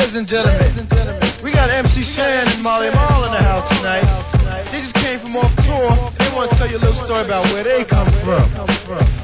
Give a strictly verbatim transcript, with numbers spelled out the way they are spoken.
Ladies and gentlemen, we got M C Shan and Molly Mall in the house tonight. They just came from off tour. They want to tell you a little story about where they come from.